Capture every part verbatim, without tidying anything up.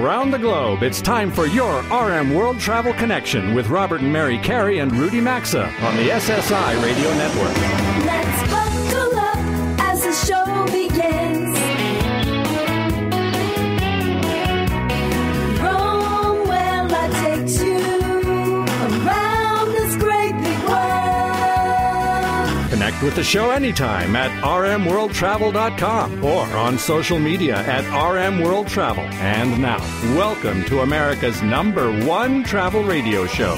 around the globe, it's time for your R M World Travel Connection with Robert and Mary Carey and Rudy Maxa on the S S I Radio Network. Let's buckle up as the show begins. Rome, well, I take you around this great big world. Connect with the show anytime at r m world travel dot com or on social media at R M World Travel. And now, welcome to America's number one travel radio show.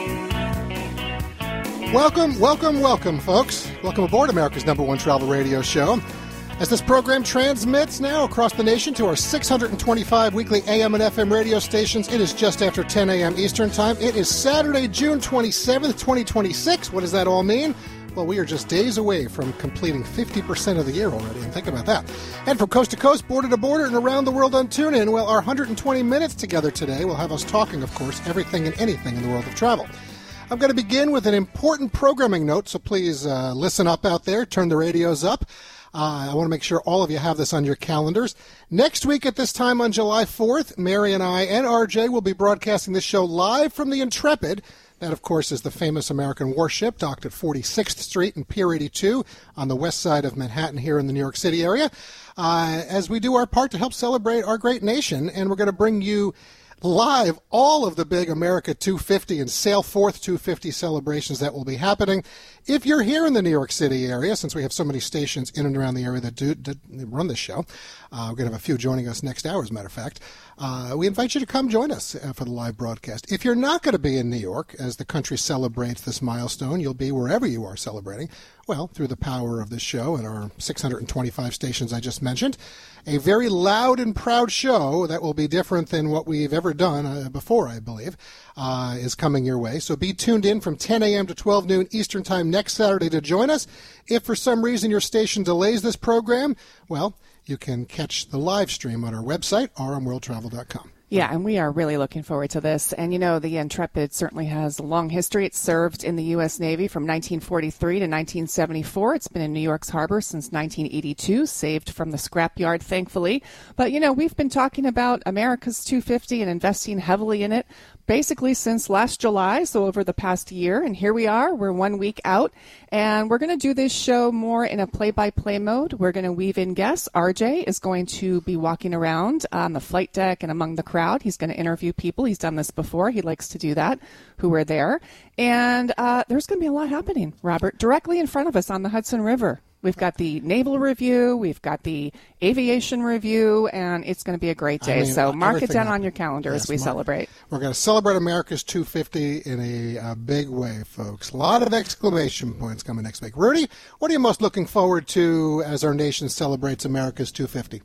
Welcome, welcome, welcome, folks. Welcome aboard America's number one travel radio show. As this program transmits now across the nation to our six hundred twenty-five weekly A M and F M radio stations, it is just after ten a.m. Eastern Time. It is Saturday, June twenty-seventh, twenty twenty-six. What does that all mean? Well, we are just days away from completing fifty percent of the year already, and think about that. And from coast to coast, border to border, and around the world on TuneIn, well, our one hundred twenty minutes together today will have us talking, of course, everything and anything in the world of travel. I'm going to begin with an important programming note, so please uh, listen up out there, turn the radios up. Uh, I want to make sure all of you have this on your calendars. Next week at this time on July fourth, Mary and I and R J will be broadcasting this show live from the Intrepid. That, of course, is the famous American warship docked at forty-sixth Street and Pier eighty-two on the west side of Manhattan here in the New York City area, uh, as we do our part to help celebrate our great nation. And we're going to bring you live all of the big America two fifty and Sail Forth two fifty celebrations that will be happening. If you're here in the New York City area, since we have so many stations in and around the area that do, that run this show, uh, we're going to have a few joining us next hour, as a matter of fact. Uh, we invite you to come join us uh, for the live broadcast. If you're not going to be in New York as the country celebrates this milestone, you'll be wherever you are celebrating, well, through the power of this show and our six hundred twenty-five stations I just mentioned. A very loud and proud show that will be different than what we've ever done uh, before, I believe, uh, is coming your way. So be tuned in from ten a.m. to twelve noon Eastern Time next Saturday to join us. If for some reason your station delays this program, well, you can catch the live stream on our website, r m world travel dot com. Yeah, and we are really looking forward to this. And, you know, the Intrepid certainly has a long history. It served in the U S Navy from nineteen forty-three to nineteen seventy-four. It's been in New York's harbor since nineteen eighty-two, saved from the scrapyard, thankfully. But, you know, we've been talking about America's two fifty and investing heavily in it basically since last July, so over the past year. And here we are. We're one week out. And we're going to do this show more in a play-by-play mode. We're going to weave in guests. R J is going to be walking around on the flight deck and among the crowd. He's going to interview people. He's done this before. He likes to do that, who are there. And uh, there's going to be a lot happening, Robert, directly in front of us on the Hudson River. We've got the naval review, we've got the aviation review, and it's going to be a great day. I mean, so mark it down happened. on your calendar yes, as we mark. celebrate. We're going to celebrate America's two fifty in a, a big way, folks. A lot of exclamation points coming next week. Rudy, what are you most looking forward to as our nation celebrates America's two fifty?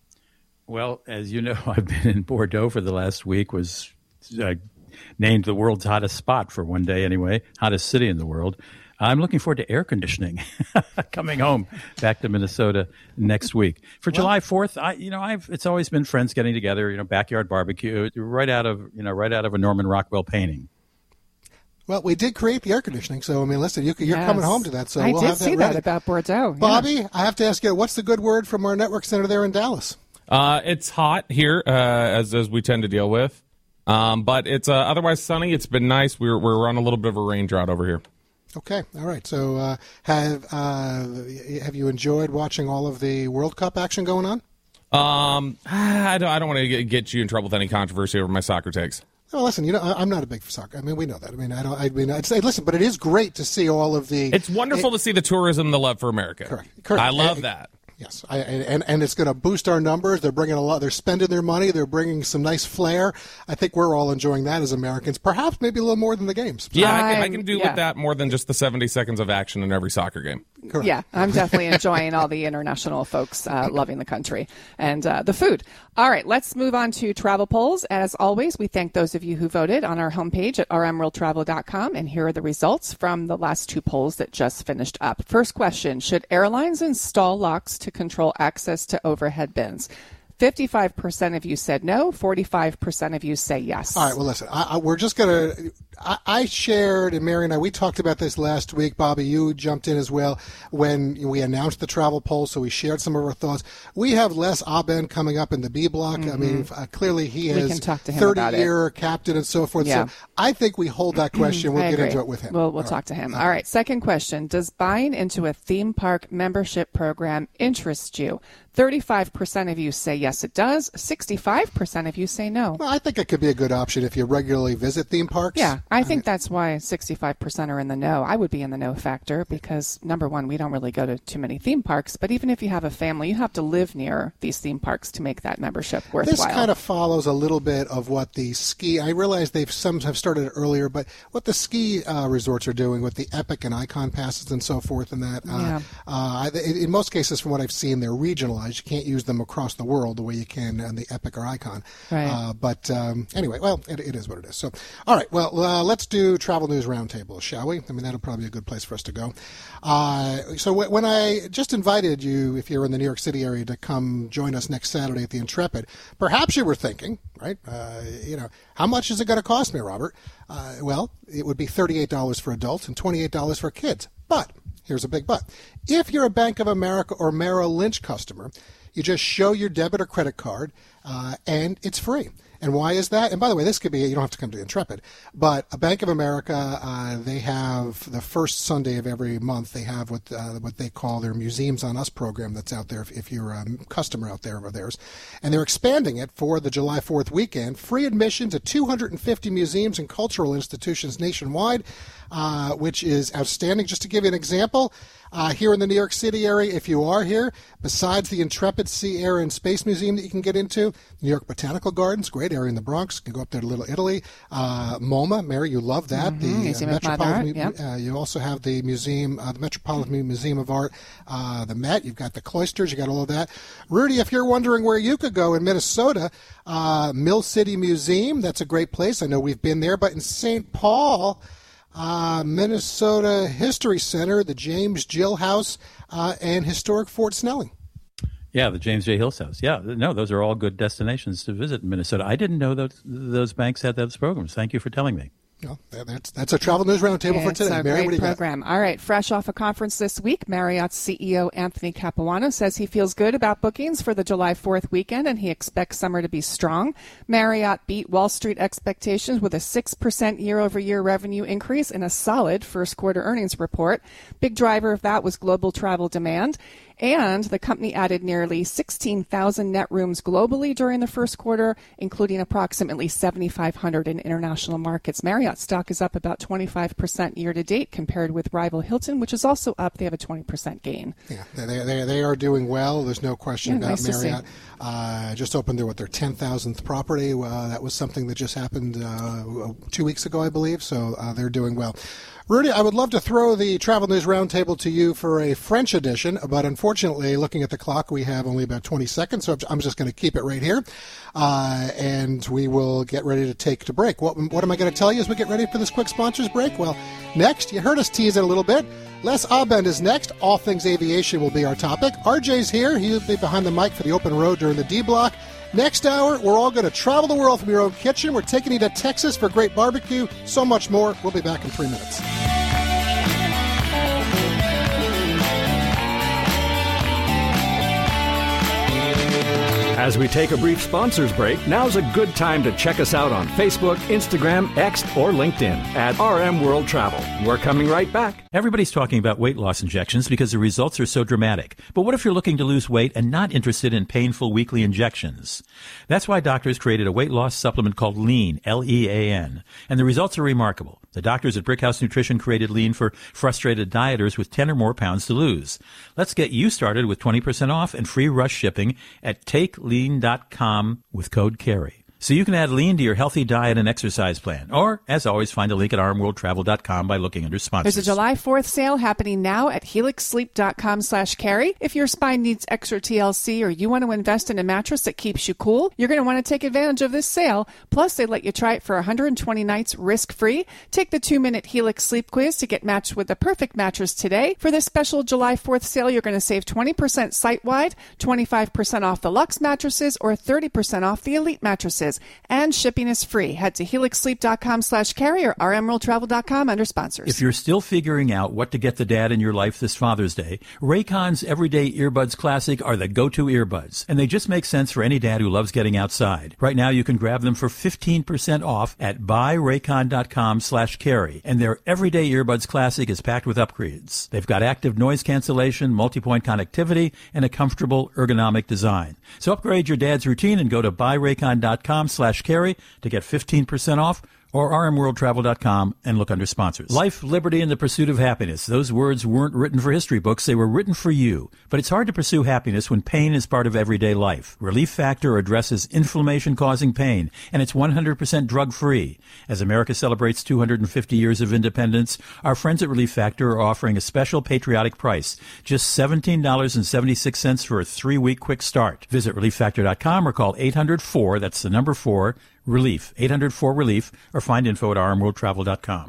Well, as you know, I've been in Bordeaux for the last week, was uh, named the world's hottest spot for one day anyway, hottest city in the world. I'm looking forward to air conditioning coming home back to Minnesota next week. For well, July fourth, I, you know, I've, it's always been friends getting together, you know, backyard barbecue, right out of, you know, right out of a Norman Rockwell painting. Well, we did create the air conditioning, so, I mean, listen, you, you're yes. coming home to that, so I we'll did have that see ready. that about Bordeaux. Bobby, yeah. I have to ask you, what's the good word from our network center there in Dallas? Uh, it's hot here, uh, as as we tend to deal with, um, but it's uh, otherwise sunny. It's been nice. We're we're on a little bit of a rain drought over here. Okay, all right. So, uh, have uh, have you enjoyed watching all of the World Cup action going on? Um, I don't I don't want to get you in trouble with any controversy over my soccer takes. Well, listen, you know, I'm not a big soccer. I mean, we know that. I mean, I don't. I mean, I'd say, listen, but it is great to see all of the. It's wonderful it, to see the tourism, the love for America. Correct. Correct. I love and, that. Yes, I, and and it's going to boost our numbers. They're bringing a lot. They're spending their money. They're bringing some nice flair. I think we're all enjoying that as Americans. Perhaps maybe a little more than the games. Yeah, I can, I can do yeah. with that more than just the seventy seconds of action in every soccer game. Correct. Yeah, I'm definitely enjoying all the international folks uh, loving the country and uh, the food. All right, let's move on to travel polls. As always, we thank those of you who voted on our homepage at r m world travel dot com. And here are the results from the last two polls that just finished up. First question, should airlines install locks to control access to overhead bins? fifty-five percent of you said no, forty-five percent of you say yes. All right, well, listen, I, I, we're just going to, I shared, and Mary and I, we talked about this last week. Bobby, you jumped in as well when we announced the travel poll, so we shared some of our thoughts. We have Les Abend coming up in the B block. Mm-hmm. I mean, uh, clearly he is thirty-year captain and so forth. Yeah. So I think we hold that question. We'll I get agree. into it with him. We'll, we'll All talk right. to him. All right, second question. Does buying into a theme park membership program interest you? thirty-five percent of you say yes, it does. sixty-five percent of you say no. Well, I think it could be a good option if you regularly visit theme parks. Yeah, I think I mean, that's why sixty-five percent are in the no. I would be in the no factor because, number one, we don't really go to too many theme parks. But even if you have a family, you have to live near these theme parks to make that membership worthwhile. This kind of follows a little bit of what the ski, I realize they've some have started earlier, but what the ski uh, resorts are doing with the Epic and Icon passes and so forth and that. Uh, Yeah. uh, in most cases, from what I've seen, they're regionalized. You can't use them across the world the way you can on the Epic or Icon. Right. Uh, but um, anyway, well, it, it is what it is. So, all right, well, uh, let's do Travel News Roundtable, shall we? I mean, that'll probably be a good place for us to go. Uh, so w- when I just invited you, if you're in the New York City area, to come join us next Saturday at the Intrepid, perhaps you were thinking, right, uh, you know, how much is it going to cost me, Robert? Uh, well, it would be thirty-eight dollars for adults and twenty-eight dollars for kids. But here's a big but. If you're a Bank of America or Merrill Lynch customer, you just show your debit or credit card, uh, and it's free. And why is that? And by the way, this could be, you don't have to come to the Intrepid, but a Bank of America, uh, they have the first Sunday of every month, they have what uh, what they call their Museums on Us program that's out there if, if you're a customer out there of theirs. And they're expanding it for the July fourth weekend. Free admission to two hundred fifty museums and cultural institutions nationwide, uh, which is outstanding. Just to give you an example, Uh, here in the New York City area, if you are here, besides the Intrepid Sea, Air, and Space Museum that you can get into, New York Botanical Gardens, great area in the Bronx. You can go up there to Little Italy. Uh, MoMA, Mary, you love that. Mm-hmm. The Museum uh, of Modern Art, Mu- yep. uh, you also have the museum, uh, the Metropolitan Museum of Art, uh, the Met. You've got the cloisters. You got all of that. Rudy, if you're wondering where you could go in Minnesota, uh, Mill City Museum. That's a great place. I know we've been there, but in Saint Paul, Uh, Minnesota History Center, the James Gill House, uh, and historic Fort Snelling. Yeah, the James J. Hills House. Yeah, no, those are all good destinations to visit in Minnesota. I didn't know that those banks had those programs. Thank you for telling me. Well, that's that's a Travel News Roundtable for It's today. a Mary, great what do you program. got? All right, fresh off a conference this week, Marriott's C E O Anthony Capuano says he feels good about bookings for the July fourth weekend, and he expects summer to be strong. Marriott beat Wall Street expectations with a six percent year-over-year revenue increase and a solid first-quarter earnings report. Big driver of that was global travel demand. And the company added nearly sixteen thousand net rooms globally during the first quarter, including approximately seventy-five hundred in international markets. Marriott stock is up about twenty-five percent year-to-date compared with rival Hilton, which is also up. They have a twenty percent gain. Yeah, they, they, they are doing well. There's no question Yeah, about nice to see. Marriott. Uh, just opened their, what, their ten thousandth property. Uh, that was something that just happened uh, two weeks ago, I believe. So uh, they're doing well. Rudy, I would love to throw the Travel News Roundtable to you for a French edition, but unfortunately, looking at the clock, we have only about twenty seconds, so I'm just going to keep it right here, uh, and we will get ready to take to break. What, what am I going to tell you as we get ready for this quick sponsors break? Well, next, you heard us tease it a little bit. Les Abend is next. All things aviation will be our topic. R J's here. He'll be behind the mic for the open road during the D block. Next hour, we're all going to travel the world from your own kitchen. We're taking you to Texas for great barbecue. So much more. We'll be back in three minutes. As we take a brief sponsors break, now's a good time to check us out on Facebook, Instagram, X, or LinkedIn at R M World Travel. We're coming right back. Everybody's talking about weight loss injections because the results are so dramatic. But what if you're looking to lose weight and not interested in painful weekly injections? That's why doctors created a weight loss supplement called Lean, L E A N. And the results are remarkable. The doctors at Brickhouse Nutrition created Lean for frustrated dieters with ten or more pounds to lose. Let's get you started with twenty percent off and free rush shipping at take lean dot com with code CARRY. so you can add lean to your healthy diet and exercise plan. Or, as always, find a link at r m world travel dot com by looking under sponsors. There's a July fourth sale happening now at helix sleep dot com slash carry. If your spine needs extra T L C or you want to invest in a mattress that keeps you cool, you're going to want to take advantage of this sale. Plus, they let you try it for one hundred twenty nights risk-free. Take the two-minute Helix Sleep Quiz to get matched with the perfect mattress today. For this special July fourth sale, you're going to save twenty percent site-wide, twenty-five percent off the Luxe mattresses, or thirty percent off the Elite mattresses. And shipping is free. Head to helix sleep dot com slash carry or r m world travel dot com under sponsors. If you're still figuring out what to get the dad in your life this Father's Day, Raycon's Everyday Earbuds Classic are the go-to earbuds. And they just make sense for any dad who loves getting outside. Right now, you can grab them for fifteen percent off at buy raycon dot com slash carry. And their Everyday Earbuds Classic is packed with upgrades. They've got active noise cancellation, multi-point connectivity, and a comfortable ergonomic design. So upgrade your dad's routine and go to buy raycon dot com slash carry to get fifteen percent off, or r m world travel dot com and look under sponsors. Life, liberty, and the pursuit of happiness. Those words weren't written for history books. They were written for you. But it's hard to pursue happiness when pain is part of everyday life. Relief Factor addresses inflammation-causing pain, and it's one hundred percent drug-free. As America celebrates two hundred fifty years of independence, our friends at Relief Factor are offering a special patriotic price, just seventeen dollars and seventy-six cents for a three-week quick start. Visit relief factor dot com or call eight hundred four, that's the number four, RELIEF, eight hundred four RELIEF, or find info at r m world travel dot com.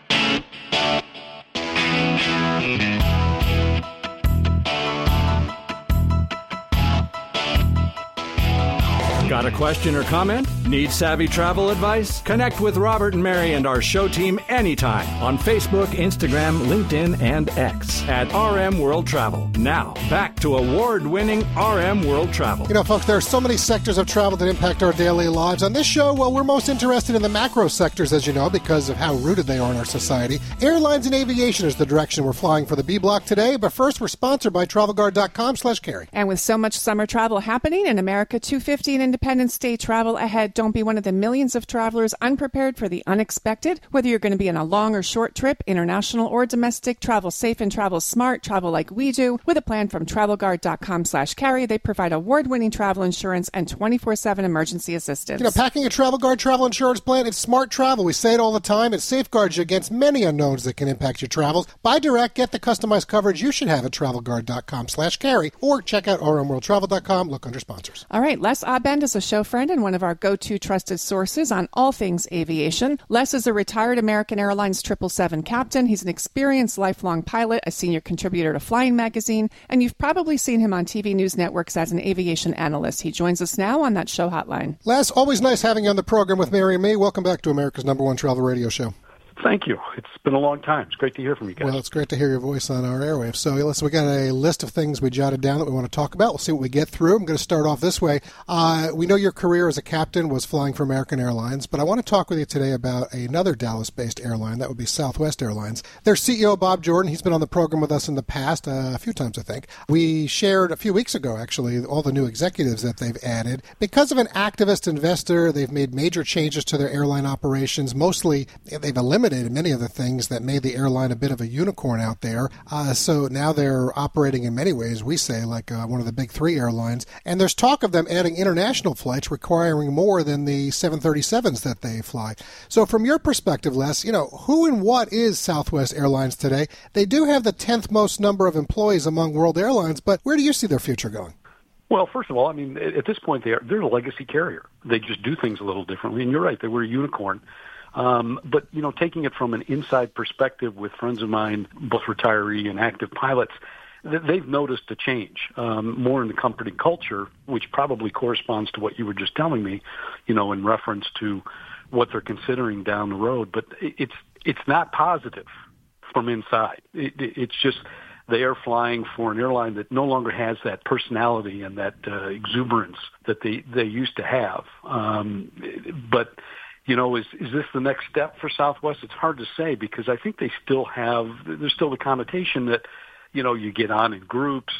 Got a question or comment? Need savvy travel advice? Connect with Robert and Mary and our show team anytime on Facebook, Instagram, LinkedIn, and X at R M World Travel. Now, back to award-winning R M World Travel. You know, folks, there are so many sectors of travel that impact our daily lives. On this show, well, we're most interested in the macro sectors, as you know, because of how rooted they are in our society. Airlines and aviation is the direction we're flying for the B Block today. But first, we're sponsored by travel guard dot com slash carry. And with so much summer travel happening in America two fifty and Independence Day travel ahead, don't be one of the millions of travelers unprepared for the unexpected. Whether you're going to be on a long or short trip, international or domestic, travel safe and travel smart, travel like we do. With a plan from travel guard dot com slash carry, they provide award-winning travel insurance and twenty-four seven emergency assistance. You know, packing a Travel Guard travel insurance plan, it's smart travel. We say it all the time. It safeguards you against many unknowns that can impact your travels. Buy direct, get the customized coverage you should have at travel guard dot com slash carry, or check out r m world travel dot com. Look under sponsors. All right, Les Abend is a show friend and one of our go-to trusted sources on all things aviation. Les is a retired American Airlines triple seven captain. He's an experienced lifelong pilot, a senior contributor to Flying Magazine, and you've probably seen him on T V news networks as an aviation analyst. He joins us now on that show hotline. Les, always nice having you on the program with Mary and me. Welcome back to America's number one travel radio show. Thank you. It's been a long time. It's great to hear from you guys. Well, it's great to hear your voice on our airwaves. So, listen, we got a list of things we jotted down that we want to talk about. We'll see what we get through. I'm going to start off this way. Uh, we know your career as a captain was flying for American Airlines, but I want to talk with you today about another Dallas-based airline. That would be Southwest Airlines. Their C E O, Bob Jordan, he's been on the program with us in the past, uh, a few times, I think. We shared a few weeks ago, actually, all the new executives that they've added. Because of an activist investor, they've made major changes to their airline operations. Mostly, they've eliminated many of the things that made the airline a bit of a unicorn out there. Uh, so now they're operating in many ways, we say, like uh, one of the big three airlines. And there's talk of them adding international flights requiring more than the seven thirty-sevens that they fly. So from your perspective, Les, you know, who and what is Southwest Airlines today? They do have the tenth most number of employees among world airlines, but where do you see their future going? Well, first of all, I mean, at this point, they're, they're a legacy carrier. They just do things a little differently. And you're right, they were a unicorn. Um, but, you know, taking it from an inside perspective with friends of mine, both retiree and active pilots, they've noticed a change, um, more in the company culture, which probably corresponds to what you were just telling me, you know, in reference to what they're considering down the road. But it's it's not positive from inside. It, it's just they are flying for an airline that no longer has that personality and that uh, exuberance that they, they used to have. Um, but... You know, is is this the next step for Southwest? It's hard to say because I think they still have, there's still the connotation that, you know, you get on in groups,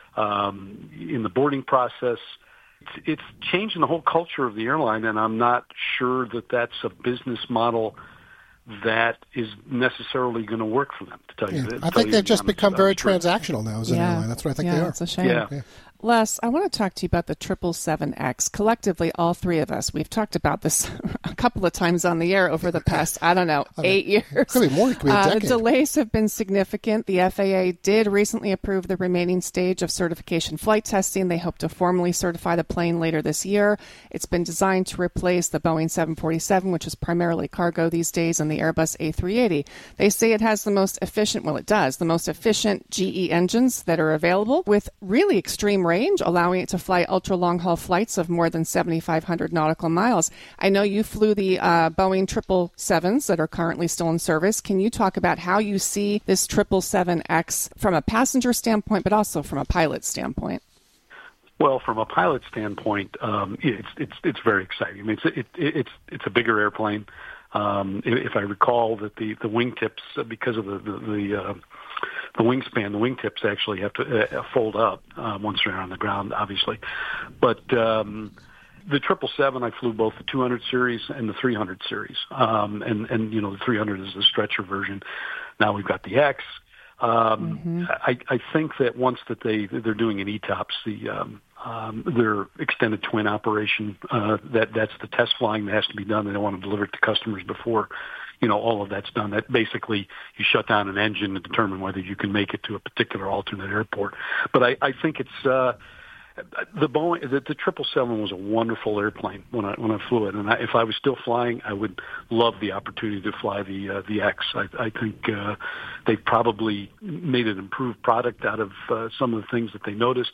um, in the boarding process. It's, it's changing the whole culture of the airline, and I'm not sure that that's a business model that is necessarily going to work for them, to tell yeah. you. To I tell think they've just become very true. transactional now as an yeah. airline. That's what I think yeah, they are. It's a shame. Yeah. yeah. Les, I want to talk to you about the triple seven X. Collectively, all three of us, we've talked about this a couple of times on the air over the past, I don't know, eight years. Could be more, could be a uh, decade. The delays have been significant. The F A A did recently approve the remaining stage of certification flight testing. They hope to formally certify the plane later this year. It's been designed to replace the Boeing seven forty-seven, which is primarily cargo these days, and the Airbus A three eighty. They say it has the most efficient, well, it does, the most efficient G E engines that are available with really extreme range, allowing it to fly ultra long haul flights of more than seventy-five hundred nautical miles. I know you flew the uh, Boeing triple sevens that are currently still in service. Can you talk about how you see this triple seven X from a passenger standpoint, but also from a pilot standpoint? Well, from a pilot standpoint, um, it's it's it's very exciting. I mean, it's it, it's it's a bigger airplane. Um, if I recall that the the wingtips, because of the the, the uh, the wingspan, the wingtips actually have to uh, fold up uh, once they're on the ground, obviously. But um, the triple seven, I flew both the two hundred series and the three hundred series, um, and and you know the three hundred is the stretcher version. Now we've got the X. Um, mm-hmm. I, I think that once that they they're doing an E TOPS, the um, um, their extended twin operation, uh, that that's the test flying that has to be done. They don't want to deliver it to customers before, you know, all of that's done. That basically you shut down an engine to determine whether you can make it to a particular alternate airport. But I, I think it's uh, the Boeing, the, the triple seven was a wonderful airplane when I when I flew it, and I, if I was still flying, I would love the opportunity to fly the uh, the X. I, I think uh, they probably made an improved product out of uh, some of the things that they noticed,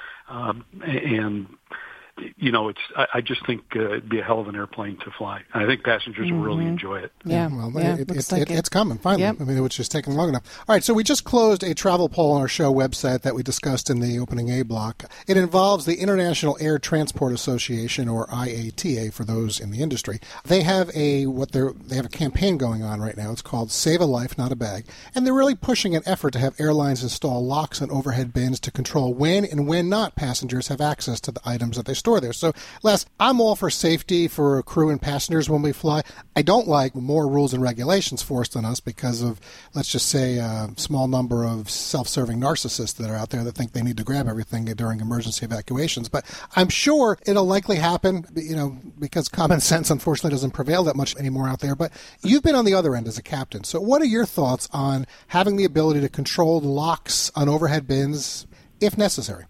um, and. You know, it's. I, I just think uh, it'd be a hell of an airplane to fly. I think passengers mm-hmm. will really enjoy it. Yeah, well, yeah, it, it, like it, it. it's coming finally. Yep. I mean, it was just taking long enough. All right, so we just closed a travel poll on our show website that we discussed in the opening A block. It involves the International Air Transport Association, or I A T A, for those in the industry. They have a what they're they have a campaign going on right now. It's called Save a Life, Not a Bag, and they're really pushing an effort to have airlines install locks and overhead bins to control when and when not passengers have access to the items that they store there. So. Les, I'm all for safety for crew and passengers when we fly. I don't like more rules and regulations forced on us because of, let's just say, a small number of self-serving narcissists that are out there that think they need to grab everything during emergency evacuations. But I'm sure it'll likely happen, you know, because common sense, unfortunately, doesn't prevail that much anymore out there. But you've been on the other end as a captain. So what are your thoughts on having the ability to control locks on overhead bins if necessary?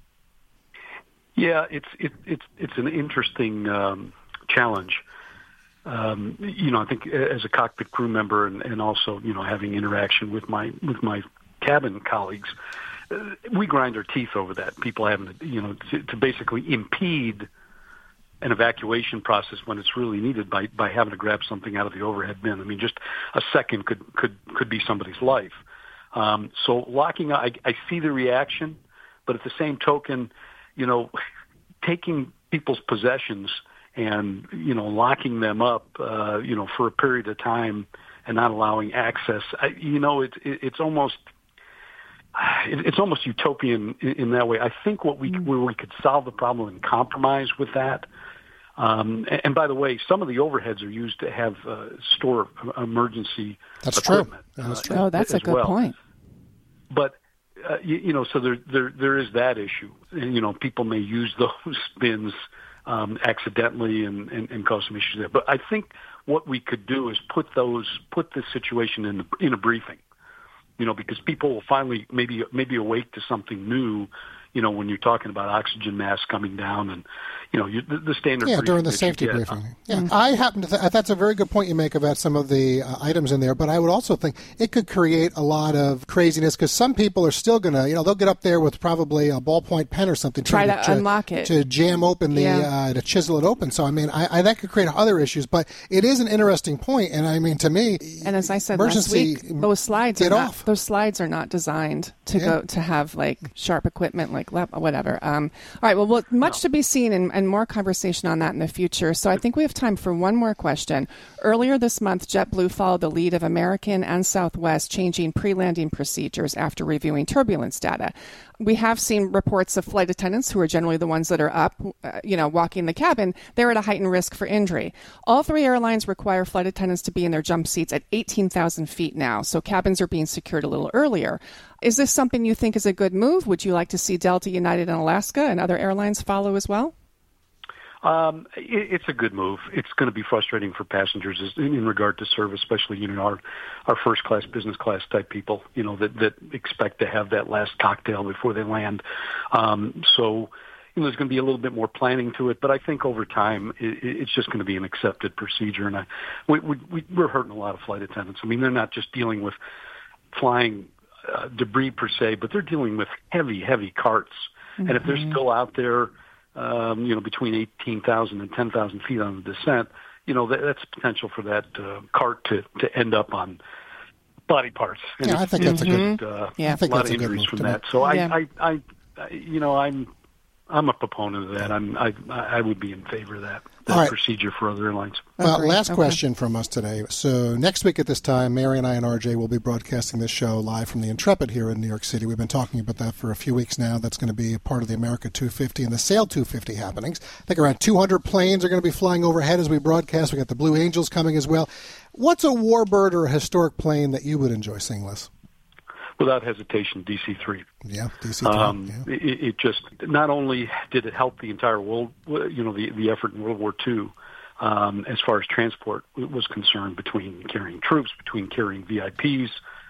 Yeah, it's it, it's it's an interesting um, challenge. Um, you know, I think as a cockpit crew member and, and also you know having interaction with my with my cabin colleagues, uh, we grind our teeth over that. People having to, you know to, to basically impede an evacuation process when it's really needed by by having to grab something out of the overhead bin. I mean, just a second could could could be somebody's life. Um, so locking, I, I see the reaction, but at the same token. You know, taking people's possessions and, you know, locking them up, uh, you know, for a period of time and not allowing access, I, you know, it, it, it's almost it, it's almost utopian in, in that way. I think what we where we could solve the problem and compromise with that. Um, and, and by the way, some of the overheads are used to have uh, store emergency that's equipment. True. That's true. Uh, oh, that's a good well. point. But Uh, you, you know, so there, there, there is that issue. And, you know, people may use those bins um, accidentally and, and, and cause some issues there. But I think what we could do is put those, put this situation in the, in a briefing. You know, because people will finally maybe maybe awake to something new. You know, when you're talking about oxygen masks coming down and, you know, you, the, the standard. Yeah, during the safety briefing. Yeah, mm-hmm. I happen to th- that's a very good point you make about some of the uh, items in there. But I would also think it could create a lot of craziness because some people are still going to, you know, they'll get up there with probably a ballpoint pen or something. Try to, to unlock it. it. To jam open the, yeah. uh, to chisel it open. So, I mean, I, I, that could create other issues. But it is an interesting point. And, I mean, to me. And as I said last week, those slides, are not, those slides are not designed to yeah. go to have, like, sharp equipment like whatever. Um, all right. Well, well much no. to be seen and, and again, more conversation on that in the future. So I think we have time for one more question. Earlier this month, JetBlue followed the lead of American and Southwest, changing pre-landing procedures after reviewing turbulence data. We have seen reports of flight attendants, who are generally the ones that are up, uh, you know, walking the cabin. They're at a heightened risk for injury. All three airlines require flight attendants to be in their jump seats at eighteen thousand feet now, so cabins are being secured a little earlier. Is this something you think is a good move? Would you like to see Delta, United, and Alaska and other airlines follow as well? Um, it, it's a good move. It's going to be frustrating for passengers in, in regard to service, especially, you know, our, our first class, business class type people, you know, that, that expect to have that last cocktail before they land. Um, so, you know, there's going to be a little bit more planning to it, but I think over time it, it's just going to be an accepted procedure. And I, we, we, we're hurting a lot of flight attendants. I mean, they're not just dealing with flying uh, debris per se, but they're dealing with heavy, heavy carts. Mm-hmm. And if they're still out there, Um, you know, between eighteen thousand and ten thousand feet on the descent, you know, that, that's potential for that uh, cart to, to end up on body parts. And yeah, I think that's mm-hmm. a good, uh, yeah, I think a lot that's of a good injuries move from to that. me. So yeah. I, I, I, you know, I'm, I'm a proponent of that. I'm, I, I would be in favor of that, that right. procedure for other airlines. Well, Agreed. last Okay. question from us today. So next week at this time, Mary and I and R J will be broadcasting this show live from the Intrepid here in New York City. We've been talking about that for a few weeks now. That's going to be a part of the America two fifty and the Sail two fifty happenings. I think around two hundred planes are going to be flying overhead as we broadcast. We got the Blue Angels coming as well. What's a warbird or a historic plane that you would enjoy seeing, Les? Without hesitation, D C three. Yeah, D C three. Um, yeah. it, it just, not only did it help the entire world, you know, the, the effort in World War Two, um, as far as transport was concerned, between carrying troops, between carrying V I Ps,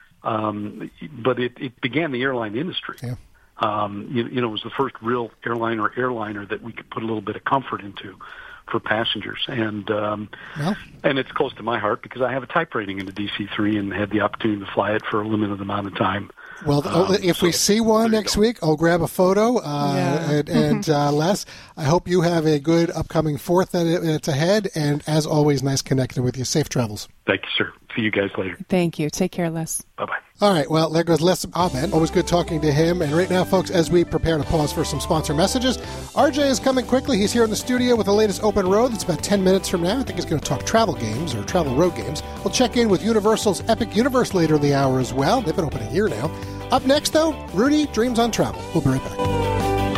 um, but it, it began the airline industry. Yeah. Um, you, you know, it was the first real airline or airliner that we could put a little bit of comfort into for passengers. And um, Well. and it's close to my heart because I have a type rating in the D C three and had the opportunity to fly it for a limited amount of time. Well, Um, if so we see one there you next go. week, I'll grab a photo. Uh, Yeah. And, and uh, Les, I hope you have a good upcoming fourth that it's ahead. And as always, nice connecting with you. Safe travels. Thank you, sir. See you guys later. Thank you. Take care, Les. Bye-bye. All right, well, there goes Les Ahmed. Always good talking to him. And right now, folks, as we prepare to pause for some sponsor messages, R J is coming quickly. He's here in the studio with the latest Open Road. It's about ten minutes from now. I think he's going to talk travel games or travel road games. We'll check in with Universal's Epic Universe later in the hour as well. They've been open a year now. Up next, though, Rudy Dreams on Travel. We'll be right back.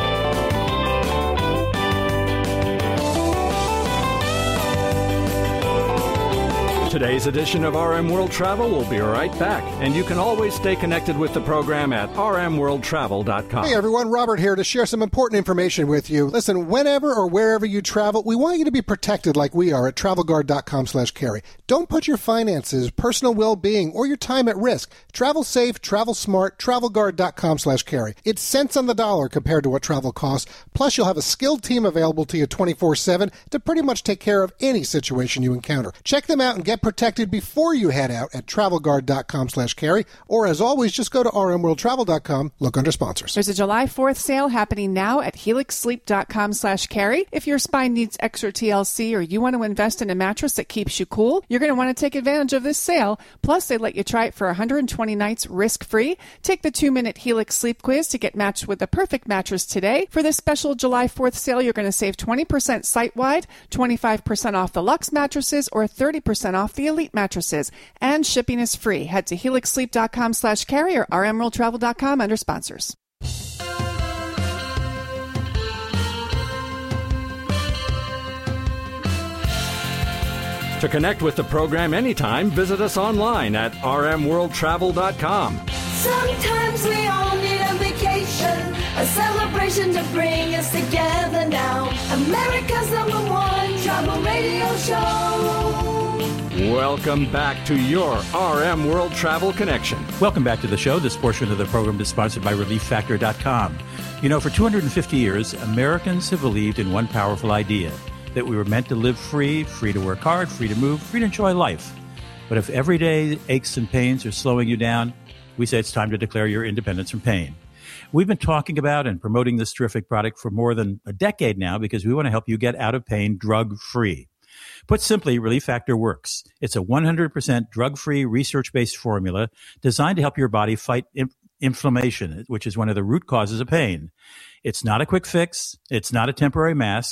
Today's edition of R M World Travel will be right back, and you can always stay connected with the program at r m world travel dot com. Hey everyone, Robert here to share some important information with you. Listen, whenever or wherever you travel, we want you to be protected like we are at travel guard dot com slash carry. Don't put your finances, personal well-being, or your time at risk. Travel safe, travel smart, travel guard dot com slash carry. It's cents on the dollar compared to what travel costs. Plus, you'll have a skilled team available to you twenty-four seven to pretty much take care of any situation you encounter. Check them out and get protected before you head out at travel guard dot com slash carry. Or as always, just go to r m world travel dot com, look under sponsors. There's a July fourth sale happening now at helix sleep dot com slash carry. If your spine needs extra T L C or you want to invest in a mattress that keeps you cool, you're going to want to take advantage of this sale. Plus, they let you try it for one hundred twenty nights risk-free. Take the two-minute Helix sleep quiz to get matched with the perfect mattress today. For this special July fourth sale, you're going to save twenty percent site-wide, twenty-five percent off the Luxe mattresses, or thirty percent off the Elite mattresses. And shipping is free. Head to helix sleep dot com slash carry or r m world travel dot com under sponsors. To connect with the program anytime, visit us online at r m world travel dot com. Sometimes we all need a vacation, a celebration to bring us together now. America's number one travel radio show. Welcome back to your R M World Travel Connection. Welcome back to the show. This portion of the program is sponsored by relief factor dot com. You know, for two hundred fifty years, Americans have believed in one powerful idea, that we were meant to live free, free to work hard, free to move, free to enjoy life. But if everyday aches and pains are slowing you down, we say it's time to declare your independence from pain. We've been talking about and promoting this terrific product for more than a decade now because we want to help you get out of pain drug-free. Put simply, Relief Factor works. It's a one hundred percent drug-free, research-based formula designed to help your body fight in- inflammation, which is one of the root causes of pain. It's not a quick fix. It's not a temporary mask.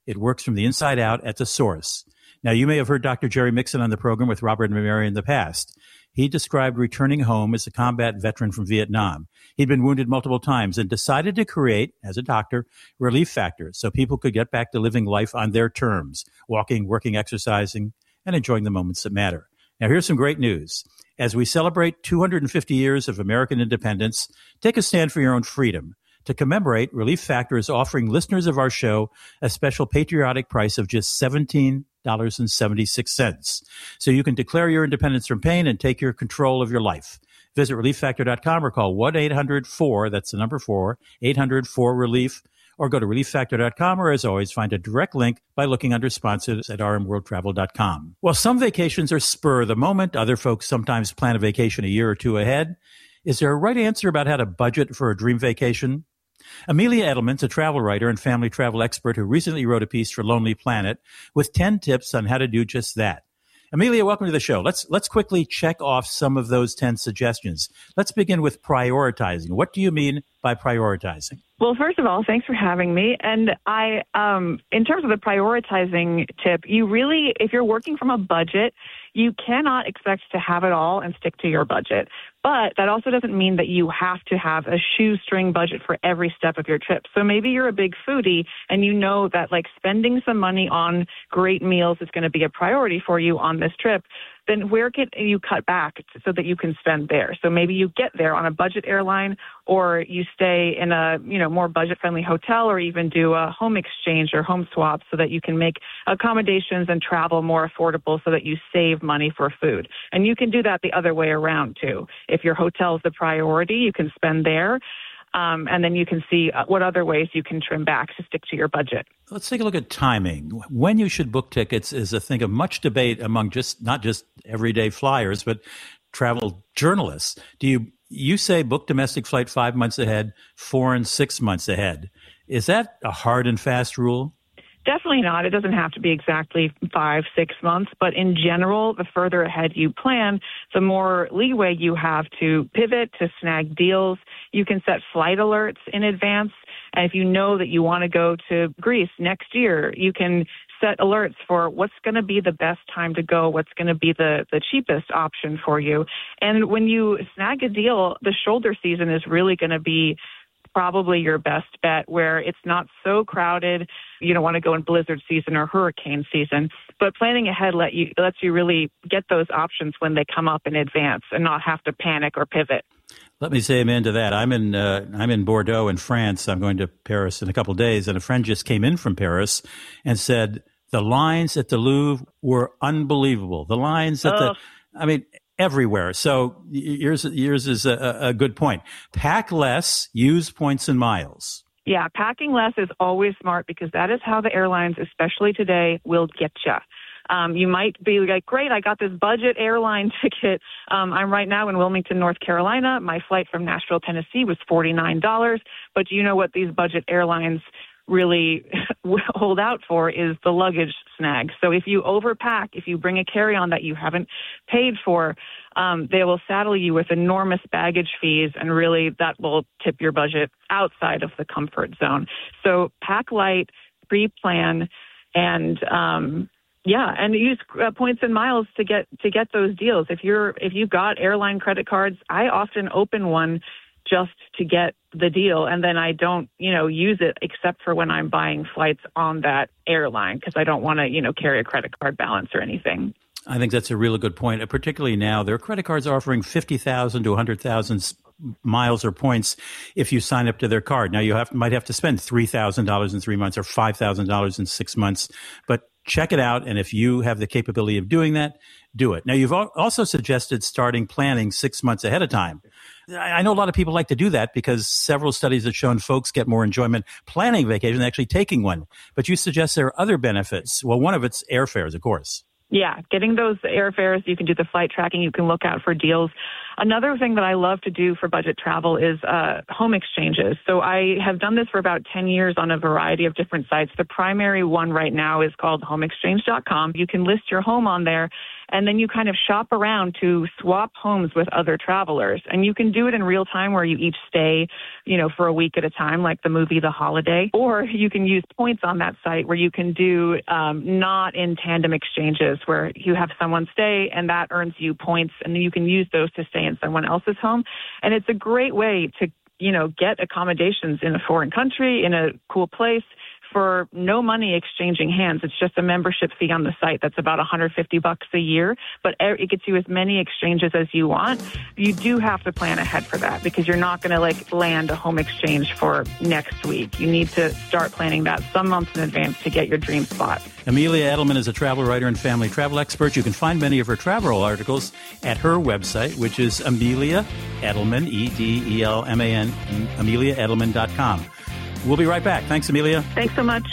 It works from the inside out at the source. Now, you may have heard Doctor Jerry Mixon on the program with Robert and Mary in the past. He described returning home as a combat veteran from Vietnam. He'd been wounded multiple times and decided to create, as a doctor, relief factors so people could get back to living life on their terms, walking, working, exercising, and enjoying the moments that matter. Now, here's some great news. As we celebrate two hundred fifty years of American independence, take a stand for your own freedom. To commemorate, Relief Factor is offering listeners of our show a special patriotic price of just seventeen dollars and seventy-six cents. So you can declare your independence from pain and take your control of your life. Visit relief factor dot com or call one eight hundred four, that's the number four, eight hundred four relief, or go to relief factor dot com, or as always, find a direct link by looking under sponsors at r m world travel dot com. Well, some vacations are spur of the moment. Other folks sometimes plan a vacation a year or two ahead. Is there a right answer about how to budget for a dream vacation? Amelia Edelman's a travel writer and family travel expert who recently wrote a piece for Lonely Planet with ten tips on how to do just that. Amelia, welcome to the show. Let's let's quickly check off some of those ten suggestions. Let's begin with prioritizing. What do you mean by prioritizing? Well, first of all, thanks for having me. And I, um, in terms of the prioritizing tip, you really, if you're working from a budget, you cannot expect to have it all and stick to your budget. But that also doesn't mean that you have to have a shoestring budget for every step of your trip. So maybe you're a big foodie and you know that like spending some money on great meals is going to be a priority for you on this trip. Then where can you cut back so that you can spend there? So maybe you get there on a budget airline, or you stay in a, you know, more budget-friendly hotel, or even do a home exchange or home swap so that you can make accommodations and travel more affordable so that you save money for food. And you can do that the other way around too. If your hotel is the priority, you can spend there. Um, and then you can see what other ways you can trim back to stick to your budget. Let's take a look at timing. When you should book tickets is a thing of much debate among just not just everyday flyers, but travel journalists. Do you you say book domestic flight five months ahead, foreign six months ahead? Is that a hard and fast rule? Definitely not. It doesn't have to be exactly five, six months. But in general, the further ahead you plan, the more leeway you have to pivot, to snag deals. You can set flight alerts in advance. And if you know that you want to go to Greece next year, you can set alerts for what's going to be the best time to go, what's going to be the, the cheapest option for you. And when you snag a deal, the shoulder season is really going to be probably your best bet, where it's not so crowded. You don't want to go in blizzard season or hurricane season, but planning ahead let you, lets you really get those options when they come up in advance and not have to panic or pivot. Let me say amen to that. I'm in uh, I'm in Bordeaux in France. I'm going to Paris in a couple of days, and a friend just came in from Paris and said the lines at the Louvre were unbelievable. The lines at oh. the, I mean, everywhere. So yours, yours is a, a good point. Pack less, use points and miles. Yeah, packing less is always smart because that is how the airlines, especially today, will get you. Um, you might be like, great, I got this budget airline ticket. Um, I'm right now in Wilmington, North Carolina. My flight from Nashville, Tennessee was forty-nine dollars. But do you know what these budget airlines really hold out for is the luggage snag. So if you overpack, if you bring a carry-on that you haven't paid for, um, they will saddle you with enormous baggage fees, and really that will tip your budget outside of the comfort zone. So pack light, pre-plan, and um, yeah, and use uh, points and miles to get to get those deals. If you're if you've got airline credit cards, I often open one just to get the deal, and then I don't, you know, use it except for when I'm buying flights on that airline because I don't want to, you know, carry a credit card balance or anything. I think that's a really good point. Particularly now, there are credit cards offering fifty thousand to one hundred thousand miles or points if you sign up to their card. Now, you have might have to spend three thousand dollars in three months or five thousand dollars in six months, but check it out. And if you have the capability of doing that, do it. Now, you've also suggested starting planning six months ahead of time. I know a lot of people like to do that because several studies have shown folks get more enjoyment planning vacation than actually taking one. But you suggest there are other benefits. Well, one of it's airfares, of course. Yeah, getting those airfares, you can do the flight tracking, you can look out for deals. Another thing that I love to do for budget travel is uh, home exchanges. So I have done this for about ten years on a variety of different sites. The primary one right now is called home exchange dot com. You can list your home on there, and then you kind of shop around to swap homes with other travelers. And you can do it in real time where you each stay, you know, for a week at a time, like the movie The Holiday. Or you can use points on that site where you can do um, not in tandem exchanges where you have someone stay and that earns you points, and then you can use those to stay in someone else's home. And it's a great way to, you know, get accommodations in a foreign country, in a cool place, for no money exchanging hands. It's just a membership fee on the site that's about one hundred fifty bucks a year, but it gets you as many exchanges as you want. You do have to plan ahead for that because you're not going to like land a home exchange for next week. You need to start planning that some months in advance to get your dream spot. Amelia Edelman is a travel writer and family travel expert. You can find many of her travel articles at her website, which is Amelia Edelman, E D E L M A N, amelia edelman dot com. We'll be right back. Thanks, Amelia. Thanks so much.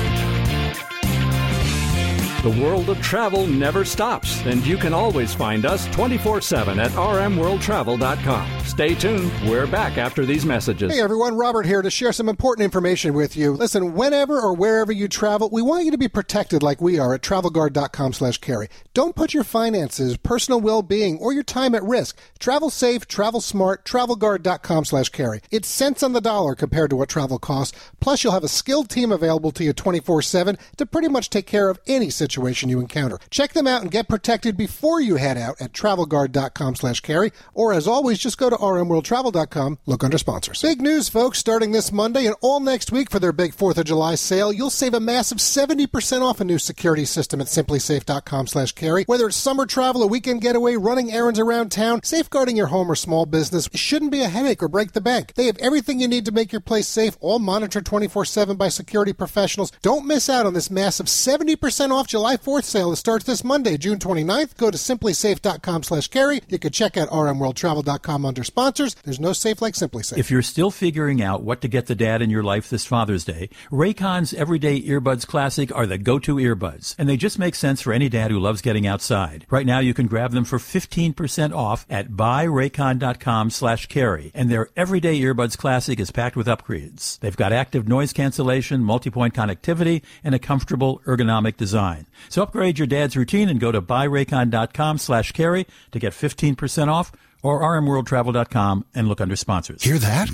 The world of travel never stops, and you can always find us twenty-four seven at r m world travel dot com. Stay tuned. We're back after these messages. Hey, everyone. Robert here to share some important information with you. Listen, whenever or wherever you travel, we want you to be protected like we are at travel guard dot com slash carry. Don't put your finances, personal well-being, or your time at risk. Travel safe, travel smart, travel guard dot com slash carry. It's cents on the dollar compared to what travel costs. Plus, you'll have a skilled team available to you twenty-four seven to pretty much take care of any situation situation you encounter. Check them out and get protected before you head out at travel guard dot com slash carry, or as always, just go to r m world travel dot com, look under sponsors. Big news, folks, starting this Monday and all next week for their big fourth of July sale, you'll save a massive seventy percent off a new security system at simply safe dot com slash carry. Whether it's summer travel, a weekend getaway, running errands around town, safeguarding your home or small business shouldn't be a headache or break the bank. They have everything you need to make your place safe, all monitored twenty-four seven by security professionals. Don't miss out on this massive seventy percent off July fourth sale that starts this Monday, June twenty-ninth. Go to simply safe dot com slash carry. You can check out r m world travel dot com under sponsors. There's no safe like Simply Safe. If you're still figuring out what to get the dad in your life this Father's Day, Raycon's Everyday Earbuds Classic are the go-to earbuds, and they just make sense for any dad who loves getting outside. Right now, you can grab them for fifteen percent off at buy raycon dot com slash carry, and their Everyday Earbuds Classic is packed with upgrades. They've got active noise cancellation, multi-point connectivity, and a comfortable ergonomic design. So upgrade your dad's routine and go to buy raycon dot com slash carry to get fifteen percent off, or r m world travel dot com and look under sponsors. Hear that?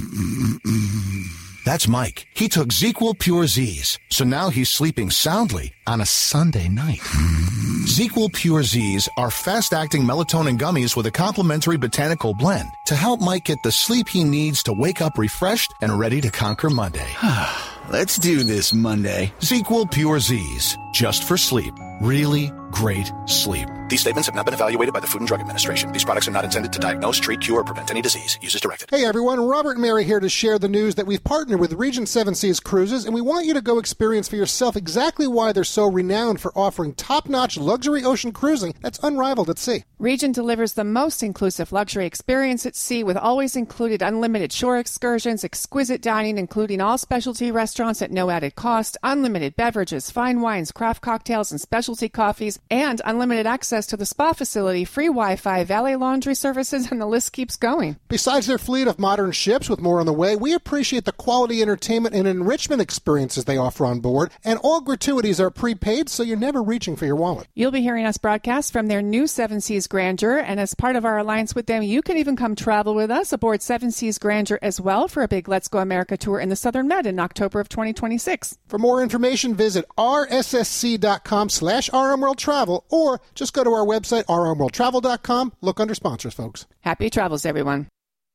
That's Mike. He took ZzzQuil Pure Z's, so now he's sleeping soundly on a Sunday night. ZzzQuil Pure Z's are fast-acting melatonin gummies with a complementary botanical blend to help Mike get the sleep he needs to wake up refreshed and ready to conquer Monday. Let's do this Monday. ZzzQuil Pure Z's, just for sleep. Really great sleep. These statements have not been evaluated by the Food and Drug Administration. These products are not intended to diagnose, treat, cure, or prevent any disease. Use as directed. Hey everyone, Robert and Mary here to share the news that we've partnered with Regent Seven Seas Cruises, and we want you to go experience for yourself exactly why they're so renowned for offering top-notch luxury ocean cruising that's unrivaled at sea. Regent delivers the most inclusive luxury experience at sea with always included unlimited shore excursions, exquisite dining, including all specialty restaurants at no added cost, unlimited beverages, fine wines, craft cocktails, and specialty coffees, and unlimited access to the spa facility, free Wi-Fi, valet laundry services, and the list keeps going. Besides their fleet of modern ships with more on the way, we appreciate the quality entertainment and enrichment experiences they offer on board, and all gratuities are prepaid, so you're never reaching for your wallet. You'll be hearing us broadcast from their new Seven Seas Grandeur, and as part of our alliance with them, you can even come travel with us aboard Seven Seas Grandeur as well for a big Let's Go America tour in the Southern Med in October of twenty twenty-six. For more information, visit r s s c dot com slash r m world travel, or just go to our website, r m world travel dot com. Look under sponsors, folks. Happy travels, everyone.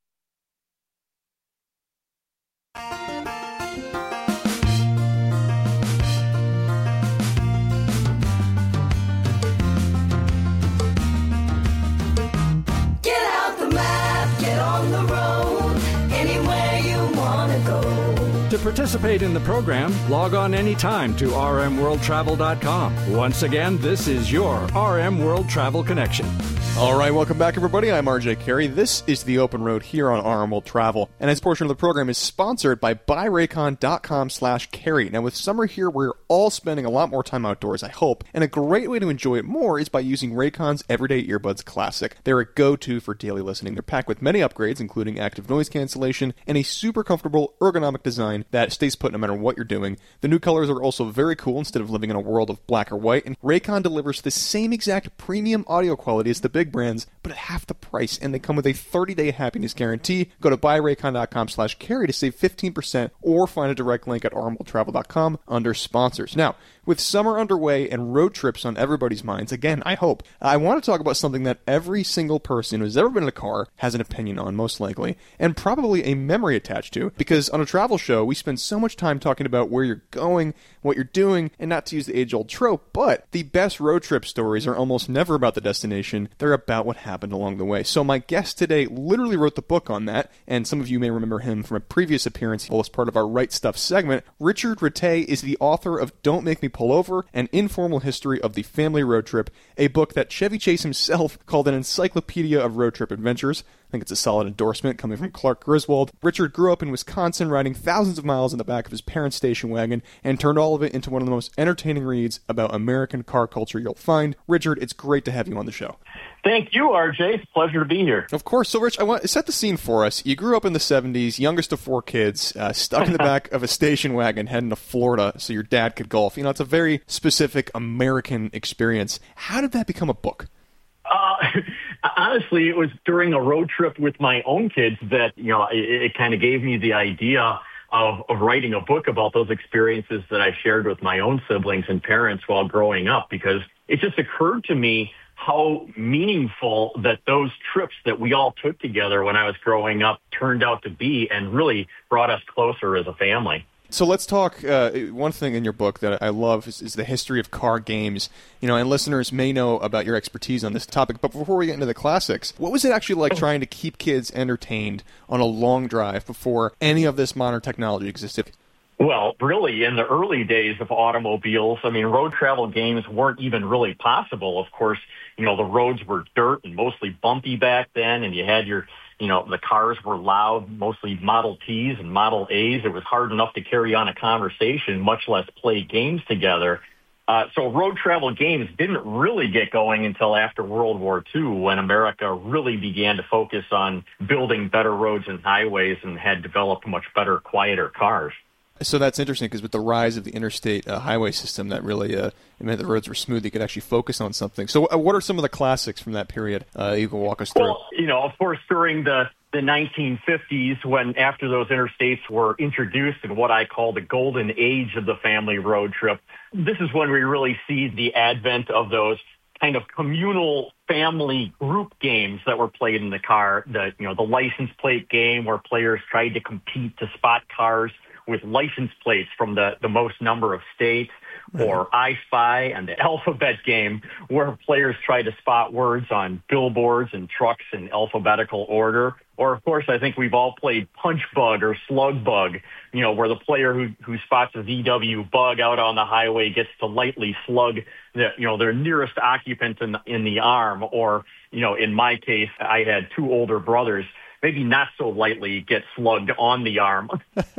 Get out the map, get on the road, anywhere you want to go. To participate in the program, log on anytime to r m world travel dot com. Once again, this is your R M World Travel Connection. All right, welcome back, everybody. I'm R J Carey. This is The Open Road here on R M World Travel. And this portion of the program is sponsored by buy raycon dot com slash carry. Now, with summer here, we're all spending a lot more time outdoors, I hope. And a great way to enjoy it more is by using Raycon's Everyday Earbuds Classic. They're a go-to for daily listening. They're packed with many upgrades, including active noise cancellation and a super comfortable ergonomic design that stays put no matter what you're doing. The new colors are also very cool instead of living in a world of black or white. And Raycon delivers the same exact premium audio quality as the big brands, but at half the price, and they come with a thirty-day happiness guarantee. Go to buy raycon dot com slash carry to save fifteen percent, or find a direct link at r m world travel dot com under sponsors. Now, with summer underway and road trips on everybody's minds, again, I hope, I want to talk about something that every single person who's ever been in a car has an opinion on, most likely, and probably a memory attached to, because on a travel show, we spend so much time talking about where you're going, what you're doing, and not to use the age-old trope, but the best road trip stories are almost never about the destination. They're about what happened along the way. So my guest today literally wrote the book on that, and some of you may remember him from a previous appearance as part of our Right Stuff segment. Richard Rattay is the author of Don't Make Me Pull Over, An Informal History of the Family Road Trip, a book that Chevy Chase himself called an encyclopedia of road trip adventures. I think it's a solid endorsement coming from Clark Griswold. Richard grew up in Wisconsin, riding thousands of miles in the back of his parents' station wagon, and turned all of it into one of the most entertaining reads about American car culture you'll find. Richard, it's great to have you on the show. Thank you, R J. It's a pleasure to be here. Of course. So, Rich, I want to set the scene for us. You grew up in the seventies, youngest of four kids, uh, stuck in the back of a station wagon heading to Florida so your dad could golf. You know, it's a very specific American experience. How did that become a book? Uh, honestly, it was during a road trip with my own kids that, you know, it, it kind of gave me the idea of, of writing a book about those experiences that I shared with my own siblings and parents while growing up, because it just occurred to me how meaningful that those trips that we all took together when I was growing up turned out to be, and really brought us closer as a family. So let's talk, uh, one thing in your book that I love is, is the history of car games. You know, and listeners may know about your expertise on this topic, but before we get into the classics, what was it actually like trying to keep kids entertained on a long drive before any of this modern technology existed? Well, really, in the early days of automobiles, I mean, road travel games weren't even really possible. Of course, you know, the roads were dirt and mostly bumpy back then, and you had your, you know, the cars were loud, mostly Model Ts and Model As. It was hard enough to carry on a conversation, much less play games together. Uh, so road travel games didn't really get going until after World War Two, when America really began to focus on building better roads and highways and had developed much better, quieter cars. So that's interesting, because with the rise of the interstate uh, highway system, that really uh, it meant the roads were smooth. You could actually focus on something. So uh, what are some of the classics from that period uh, you can walk us through? Well, you know, of course, during the, the nineteen fifties, when after those interstates were introduced in what I call the golden age of the family road trip, this is when we really see the advent of those kind of communal family group games that were played in the car. The, you know, the license plate game, where players tried to compete to spot cars with license plates from the, the most number of states, or I Spy, and the alphabet game, where players try to spot words on billboards and trucks in alphabetical order. Or, of course, I think we've all played Punch Bug or Slug Bug, you know, where the player who, who spots a V W bug out on the highway gets to lightly slug the, you know, their nearest occupant in, in the arm. Or, you know, in my case, I had two older brothers, maybe not so lightly get slugged on the arm.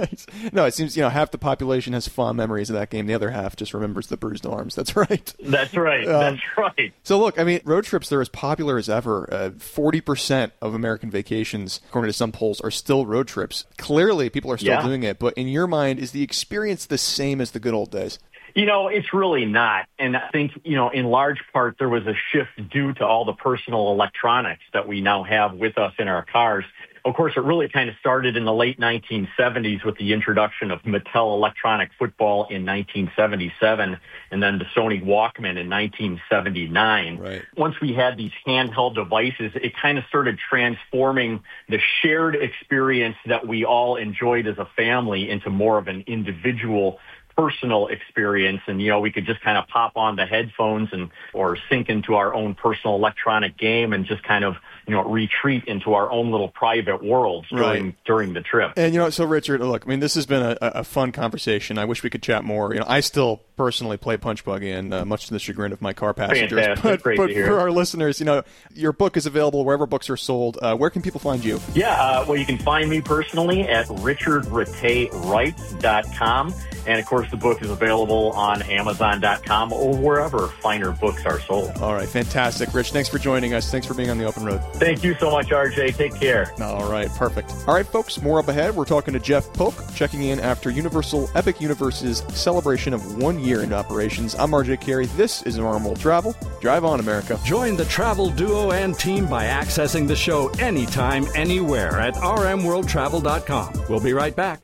No, it seems, you know, half the population has fond memories of that game. The other half just remembers the bruised arms. That's right. That's right. Um, That's right. So look, I mean, road trips, they're as popular as ever. Uh, forty percent of American vacations, according to some polls, are still road trips. Clearly, people are still yeah. doing it. But in your mind, is the experience the same as the good old days? You know, it's really not. And I think, you know, in large part, there was a shift due to all the personal electronics that we now have with us in our cars. Of course, it really kind of started in the late nineteen seventies with the introduction of Mattel Electronic Football in nineteen seventy-seven, and then the Sony Walkman in nineteen seventy-nine. Right. Once we had these handheld devices, it kind of started transforming the shared experience that we all enjoyed as a family into more of an individual personal experience. And, you know, we could just kind of pop on the headphones and or sync into our own personal electronic game and just kind of, you know, retreat into our own little private worlds during Right. during the trip. And, you know, so, Richard, look, I mean, this has been a, a fun conversation. I wish we could chat more. You know, I still personally play Punch Buggy, and uh, much to the chagrin of my car passengers. Fantastic. But, Great but to hear. for our listeners, you know, your book is available wherever books are sold. Uh, where can people find you? Yeah, uh, well, you can find me personally at richard rattay writes dot com. And, of course, the book is available on amazon dot com or wherever finer books are sold. All right, fantastic. Rich, thanks for joining us. Thanks for being on the Open Road. Thank you so much, R J. Take care. All right, perfect. All right, folks, more up ahead. We're talking to Jeff Polk, checking in after Universal Epic Universe's celebration of one year into operations. I'm R J Carey. This is Our World Travel. Drive on, America. Join the travel duo and team by accessing the show anytime, anywhere at r m world travel dot com. We'll be right back.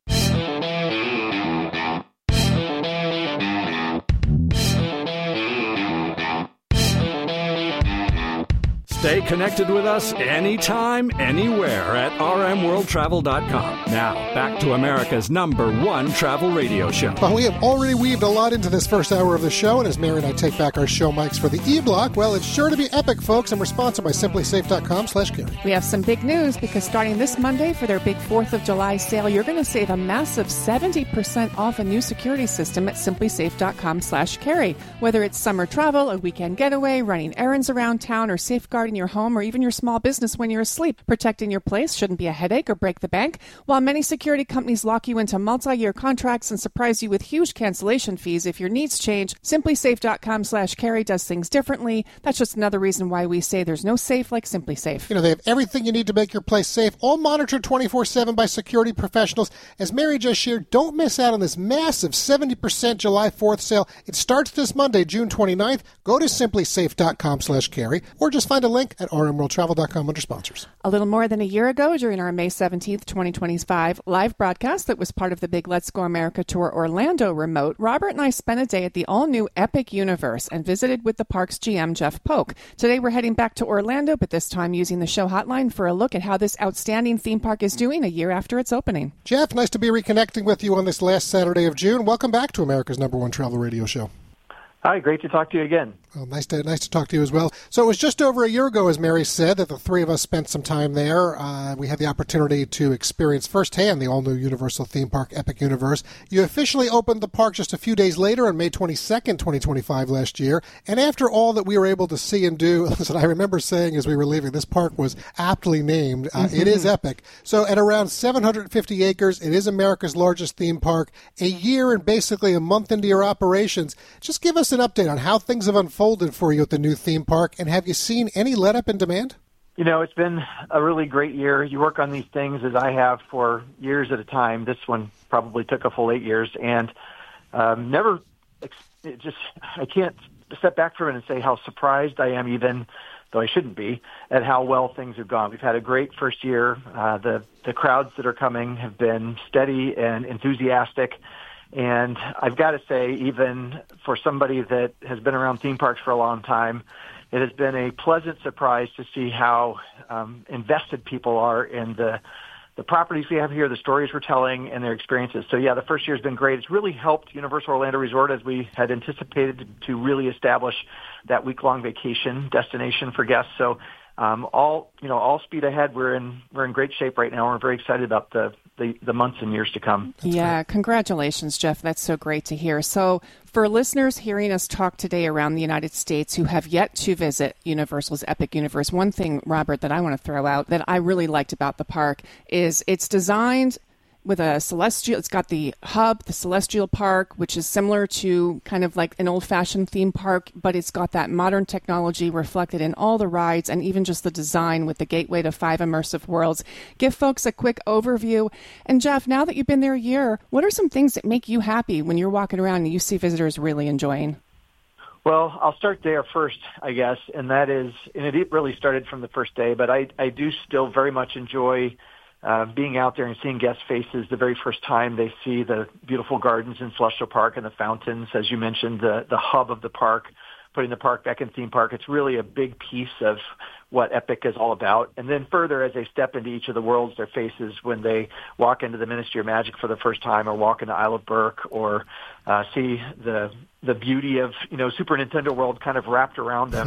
Stay connected with us anytime, anywhere at r m world travel dot com. Now, back to America's number one travel radio show. Well, we have already weaved a lot into this first hour of the show, and as Mary and I take back our show mics for the E-Block, well, it's sure to be epic, folks, and we're sponsored by simply safe dot com slash Carey. We have some big news because starting this Monday for their big fourth of July sale, you're going to save a massive seventy percent off a new security system at simply safe dot com slash Carey. Whether it's summer travel, a weekend getaway, running errands around town, or safeguarding your home or even your small business when you're asleep, protecting your place shouldn't be a headache or break the bank. While many security companies lock you into multi-year contracts and surprise you with huge cancellation fees if your needs change, simply safe dot com slash Carey does things differently. That's just another reason why we say there's no safe like Simply Safe. You know, they have everything you need to make your place safe, all monitored twenty-four seven by security professionals. As Mary just shared, don't miss out on this massive seventy percent July fourth sale. It starts this Monday, June twenty-ninth. Go to simply safe dot com slash Carey or just find a link at r m world travel dot com under sponsors. A little more than a year ago, during our May seventeenth, twenty twenty-five live broadcast that was part of the big Let's Go America Tour Orlando remote, Robert and I spent a day at the all-new Epic Universe and visited with the park's G M, Jeff Polk. Today we're heading back to Orlando, but this time using the show hotline for a look at how this outstanding theme park is doing a year after its opening. Jeff, nice to be reconnecting with you on this last Saturday of June. Welcome back to America's number one travel radio show. Hi, great to talk to you again. Well, nice to nice to talk to you as well. So it was just over a year ago, as Mary said, that the three of us spent some time there. Uh, we had the opportunity to experience firsthand the all-new Universal theme park, Epic Universe. You officially opened the park just a few days later on May twenty-second, twenty twenty-five last year. And after all that we were able to see and do, listen, I remember saying as we were leaving, this park was aptly named. Uh, it is epic. So at around seven hundred fifty acres, it is America's largest theme park. A year and basically a month into your operations. Just give us an update on how things have unfolded for you at the new theme park, and have you seen any let-up in demand? You know, it's been a really great year. You work on these things, as I have, for years at a time. This one probably took a full eight years, and um, never, it just, I can't step back from it and say how surprised I am, even though I shouldn't be, at how well things have gone. We've had a great first year. Uh, the, the crowds that are coming have been steady and enthusiastic. And I've got to say, even for somebody that has been around theme parks for a long time, it has been a pleasant surprise to see how um, invested people are in the the properties we have here, the stories we're telling, and their experiences. So, yeah, the first year has been great. It's really helped Universal Orlando Resort, as we had anticipated, to really establish that week-long vacation destination for guests. So, um, all you know, all speed ahead. We're in we're in great shape right now. We're very excited about the the, the months and years to come. That's yeah, great. Congratulations, Jeff. That's so great to hear. So for listeners hearing us talk today around the United States who have yet to visit Universal's Epic Universe, one thing, Robert, that I want to throw out that I really liked about the park is it's designed with a celestial, it's got the hub, the Celestial Park, which is similar to kind of like an old-fashioned theme park, but it's got that modern technology reflected in all the rides and even just the design with the gateway to five immersive worlds. Give folks a quick overview. And Jeff, now that you've been there a year, what are some things that make you happy when you're walking around and you see visitors really enjoying? Well, I'll start there first, I guess, and that is, and it really started from the first day, but I, I do still very much enjoy Uh, being out there and seeing guest faces the very first time they see the beautiful gardens in Celestial Park and the fountains, as you mentioned, the, the hub of the park, putting the park back in theme park. It's really a big piece of what Epic is all about. And then further, as they step into each of the worlds, their faces when they walk into the Ministry of Magic for the first time or walk into Isle of Berk or uh, see the the beauty of, you know, Super Nintendo World kind of wrapped around them.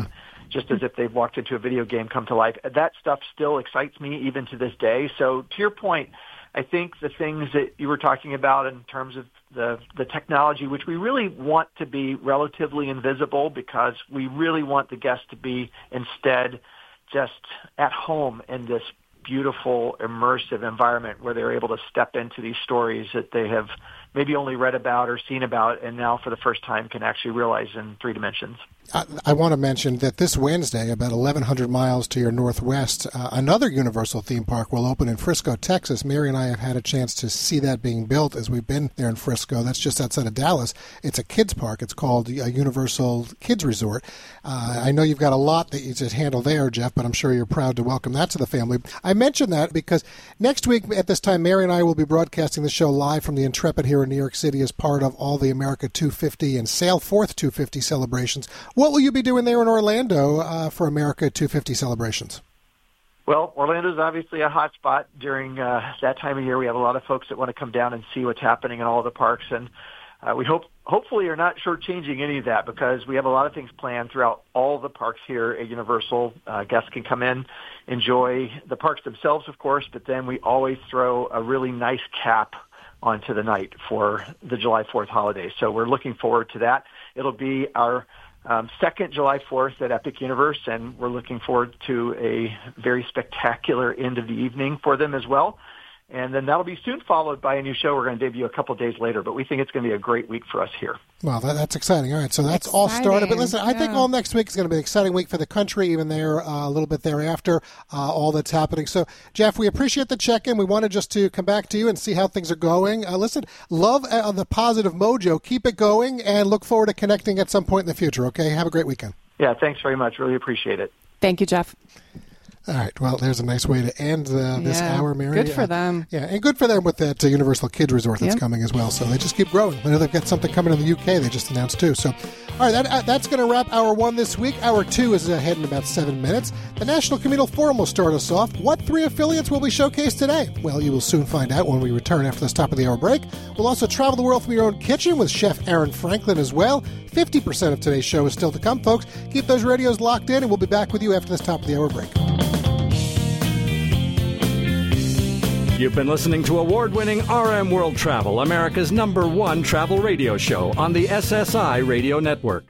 just as if they've walked into a video game come to life. That stuff still excites me even to this day. So to your point, I think the things that you were talking about in terms of the, the technology, which we really want to be relatively invisible because we really want the guests to be instead just at home in this beautiful, immersive environment where they're able to step into these stories that they have maybe only read about or seen about and now for the first time can actually realize in three dimensions. I, I want to mention that this Wednesday, about eleven hundred miles to your northwest, uh, another Universal theme park will open in Frisco, Texas. Mary and I have had a chance to see that being built as we've been there in Frisco. That's just outside of Dallas. It's a kids park. It's called a Universal Kids Resort. Uh, I know you've got a lot that you just handle there, Jeff, but I'm sure you're proud to welcome that to the family. I mention that because next week at this time, Mary and I will be broadcasting the show live from the Intrepid here in New York City as part of all the America two fifty and Sail Forth two fifty celebrations. What will you be doing there in Orlando uh, for America two fifty celebrations? Well, Orlando is obviously a hot spot during uh, that time of year. We have a lot of folks that want to come down and see what's happening in all of the parks, and uh, we hope, hopefully, are not shortchanging any of that because we have a lot of things planned throughout all the parks here at Universal. Uh, guests can come in, enjoy the parks themselves, of course, but then we always throw a really nice cap onto the night for the July fourth holiday. So we're looking forward to that. It'll be our Um, second July fourth at Epic Universe, and we're looking forward to a very spectacular end of the evening for them as well. And then that'll be soon followed by a new show we're going to debut a couple days later, but we think it's going to be a great week for us here. Well, that, that's exciting. All right, so that's exciting. all started. But listen, I yeah. think all next week is going to be an exciting week for the country, even there uh, a little bit thereafter, uh, all that's happening. So, Jeff, we appreciate the check-in. We wanted just to come back to you and see how things are going. Uh, listen, love uh, the positive mojo. Keep it going, and look forward to connecting at some point in the future, okay? Have a great weekend. Yeah, thanks very much. Really appreciate it. Thank you, Jeff. All right. Well, there's a nice way to end uh, this yeah, hour, Mary. Good for uh, them. Yeah, and good for them with that uh, Universal Kids Resort that's Yep. coming as well. So they just keep growing. I know they've got something coming in the U K they just announced too. So, all right, that, uh, that's going to wrap hour one this week. Hour two is ahead in about seven minutes. The National Communal Forum will start us off. What three affiliates will we showcase today? Well, you will soon find out when we return after this top of the hour break. We'll also travel the world from your own kitchen with Chef Aaron Franklin as well. fifty percent of today's show is still to come, folks. Keep those radios locked in, and we'll be back with you after this top of the hour break. You've been listening to award-winning R M World Travel, America's number one travel radio show on the S S I Radio Network.